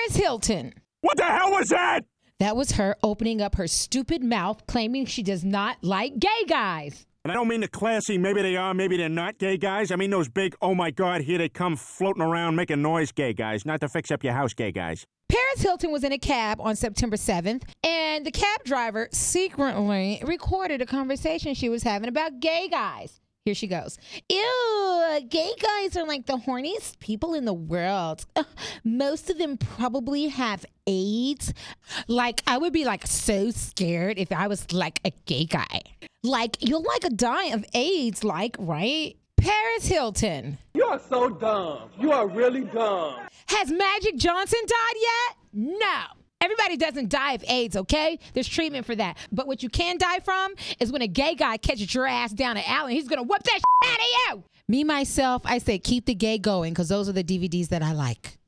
Paris Hilton. What the hell was that? That was her opening up her stupid mouth, claiming she does not like gay guys. And I don't mean the classy, maybe they are, maybe they're not gay guys. I mean those big, oh my God, here they come floating around making noise gay guys, not to fix up your house gay guys. Paris Hilton was in a cab on September 7th, and the cab driver secretly recorded a conversation she was having about gay guys. Here she goes. Ew, gay guys are like the horniest people in the world. Most of them probably have AIDS. Like, I would be like so scared if I was like a gay guy. Like, you'll like die of AIDS, like, right? Paris Hilton. You are so dumb. You are really dumb. Has Magic Johnson died yet? No. Everybody doesn't die of AIDS, okay? There's treatment for that. But what you can die from is when a gay guy catches your ass down an alley and he's going to whoop that shit out of you. Me, myself, I say keep the gay going because those are the DVDs that I like.